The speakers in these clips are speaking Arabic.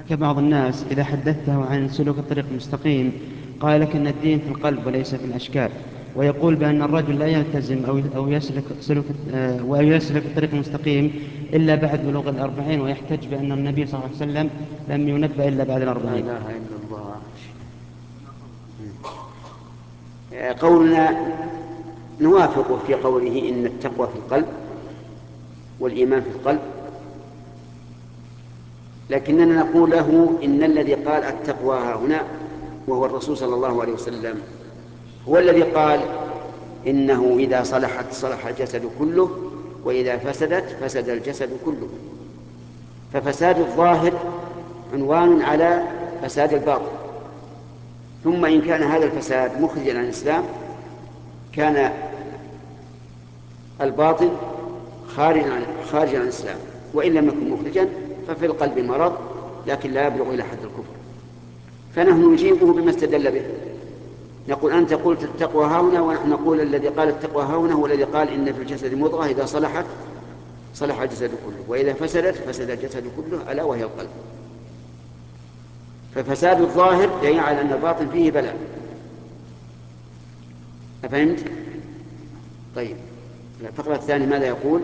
كبعض الناس إذا حدثته عن سلوك الطريق المستقيم قال لك أن الدين في القلب وليس في الأشكال، ويقول بأن الرجل لا يلتزم أو يسلك ويسلك الطريق المستقيم إلا بعد بلوغ الأربعين، ويحتج بأن النبي صلى الله عليه وسلم لم ينبأ إلا بعد لا الأربعين. إله إلا الله. قولنا نوافق في قوله إن التقوى في القلب والإيمان في القلب، لكننا نقول له إن الذي قال التقوى هنا وهو الرسول صلى الله عليه وسلم هو الذي قال إنه إذا صلحت صلح الجسد كله وإذا فسدت فسد الجسد كله. ففساد الظاهر عنوان على فساد الباطن، ثم إن كان هذا الفساد مخرجا عن الإسلام كان الباطن خارجا عن الإسلام، وإن لم يكن مخرجا ففي القلب مرض لكن لا يبلغ إلى حد الكفر. فنحن نجيبه بما استدل به، نقول أنت قلت التقوى هاهنا، ونحن نقول الذي قال التقوى هاهنا هو الذي قال إن في الجسد مضغة إذا صلحت صلح الجسد كله وإذا فسدت فسد الجسد كله ألا وهي القلب. ففساد الظاهر دليل على أن الباطن فيه بلاء. أفهمت؟ طيب الفقرة الثانية ماذا يقول؟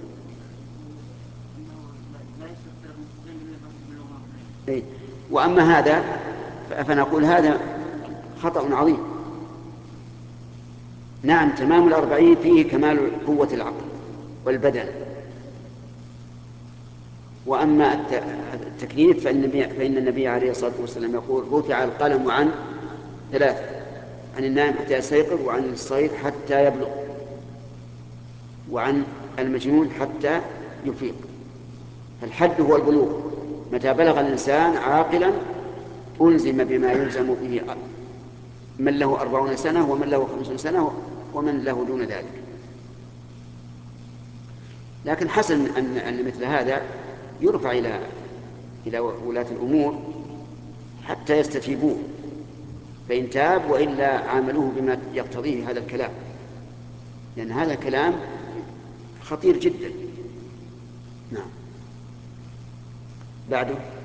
إيه؟ وأما هذا فنقول هذا خطأ عظيم. نعم تمام الأربعين فيه كمال قوة العقل والبدن، وأما التكليف فإن النبي عليه الصلاة والسلام يقول رفع القلم عن ثلاث: عن النائم حتى يستيقظ، وعن الصغير حتى يبلغ، وعن المجنون حتى يفيق. فالحد هو البلوغ، متى بلغ الإنسان عاقلا ألزم بما يلزم به من له 40 سنة ومن له 50 سنة ومن له دون ذلك. لكن حسن أن مثل هذا يرفع إلى ولاة الأمور حتى يستتيبوه، فإن تاب وإلا عاملوه بما يقتضيه هذا الكلام، لأن هذا كلام خطير جدا. نعم. بعده